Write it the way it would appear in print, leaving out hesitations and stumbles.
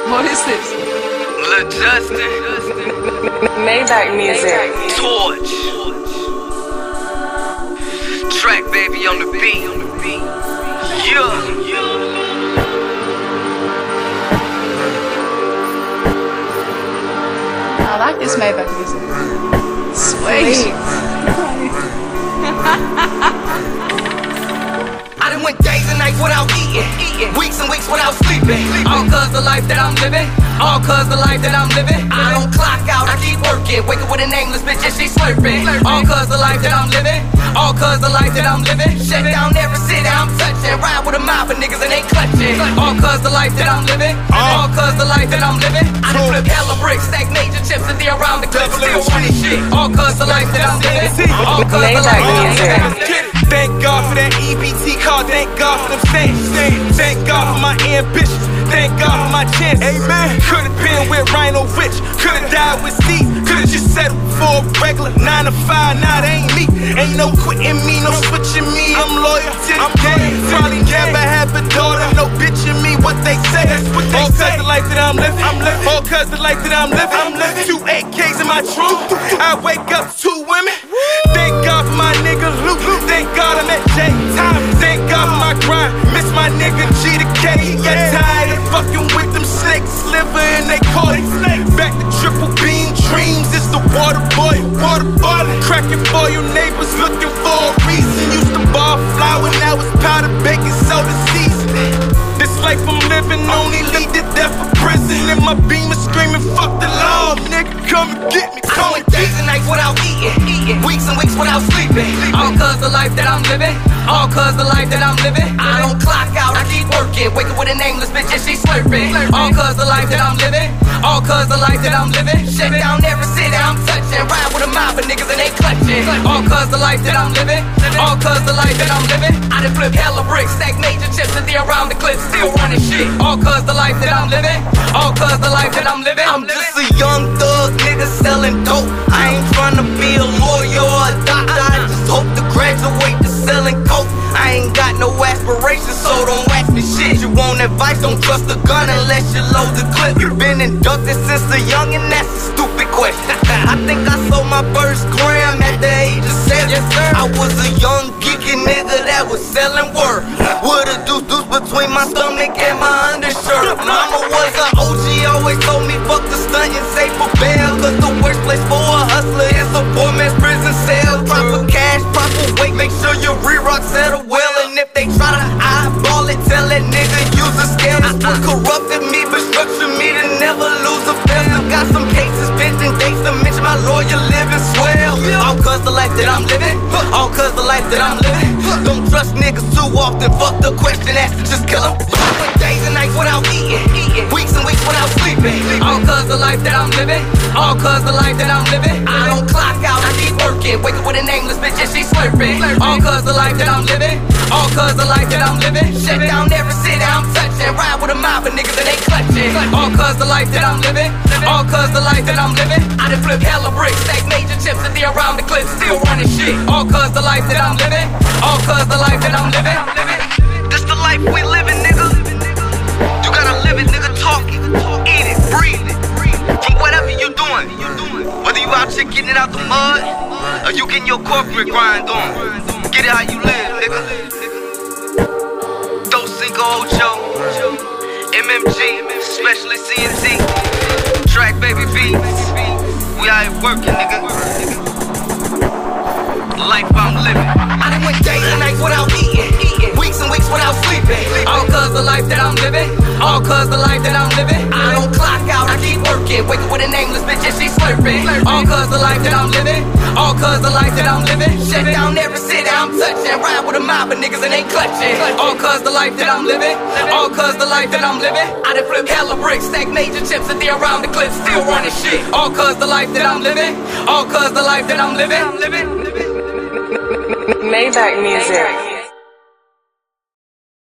What is this? Lil Justin. Maybach music. Torch. Track baby on the beat. Yeah. I like this Maybach music. Sweet. I done went days and nights without eating, weeks and weeks without sleeping. All cause the life that I'm living, all cause the life that I'm living. I don't clock out, I keep working. Wake up with a nameless bitch and she slurping. All cause the life that I'm living, all cause the life that I'm living. Shut down every city I'm touching. Ride with a mob of niggas and they clutching. All cause the life that I'm living, all cause the life that I'm living. I done flip hella bricks, stack major chips and they around the clip still running shit. All cause the life that I'm living, all cause the life that I'm living. Thank God for that EBT card, thank God for them stamps. Thank God for my ambitions, thank God for my chances. Amen. Could've been with Rhino Rich, could've died with Steve, could've just settled for a regular 9 to 5, nah, that ain't me. Ain't no quitting me, no switching me, I'm loyal to the game. Probably never have a daughter, no bitch in me, what they say. All cause the life that I'm living, all cause the life that I'm living. 2 AKs in my trunk, I wake up 2 women. Thank God for my nigga Luke, thank God I'm at J Time. Thank God for my grind, miss my nigga G to K. He got tired of fucking with them snakes, sliver and they call it. Back to triple beam dreams, it's the water boy, cracking for you neighbors, looking for a reason. Used to bar flour, now it's powder baking soda seasoning. This life I'm living only lead to death or prison. And my beam is screaming, fuck the law, nigga, come and get me. I went days and nights without eating, weeks and weeks without sleeping. All cause the life that I'm living, all cause the life that I'm living. I don't clock out, I keep working. Wake up with a nameless bitch and she slurping. All cause the life that I'm living, all cause the life that I'm living. Shut down every city I'm touching. Ride with a mob of niggas and they clutching. All cause the life that I'm living, all cause the life that I'm living. I done flip hella bricks, stack major chips and they around the clip still running shit. All cause the life that I'm living, all cause the life that I'm living. I'm just a young thug nigga selling dope. I ain't tryna be a lawyer or a doctor, I just hope to graduate to selling coke. I ain't got no aspirations, so don't ask me shit. You want advice, don't trust a gun unless you load the clip. You been inducted since a young and that's a stupid question. I think I sold my first gram at the age of 7. Yes, sir. I was a young geeky nigga that was selling word. With a deuce between my stomach and my undershirt. Mama was a OG, always told me fuck the stunt and save for bail. Cause the worst place for a hustler is a poor man's prison cell. Proper cash, proper weight, make sure your re-rock settle well. And if they try to eyeball it, tell that nigga use a scale. That's what corrupted me, but structured me to never lose a fail. Still got some cases pending, dates to mention my lawyer living swell. All cause the life that I'm living, all cause the life that I'm living. Don't trust niggas too often, fuck the question, ask to just kill them. I went days and nights without eating, weeks and weeks without sleeping. All cause the life that I'm living, all cause the life that I'm living. I don't clock out, I keep working. Wake up with a nameless bitch and she slurping. All cause the life that I'm living, all cause the life that I'm living. Shut down every city I'm touching. Ride with a mob of niggas and they clutching. All cause the life that I'm living, all cause the life that I'm living. I done flip hella bricks, stack major chips and they around the clip still running shit. All cause the life that I'm living, all cause the life that I'm living. This the life we living, nigga. You gotta live it, nigga. Talk it, eat it, breathe it. From whatever you doing, whether you out here getting it out the mud or you getting your corporate grind on, get it how you live, nigga. Dos Cinco Ocho, MMG, especially CNT, Track baby beats. We out here working, nigga. Life I'm living. I done went days and nights without eating, weeks and weeks without sleeping. All cause the life that I'm living, all cause the life that I'm living. I don't clock out, I keep working. Wake up with a nameless bitch and she slurping. All cause the life that I'm living, all cause the life that I'm living. Shut down every city I'm touching. Ride with a mob of niggas and they clutching. All cause the life that I'm living, all cause the life that I'm living. I done flip hella bricks, stack major chips and they around the clip still running shit. All cause the life that I'm living, all cause the life that I'm living. Maybach music.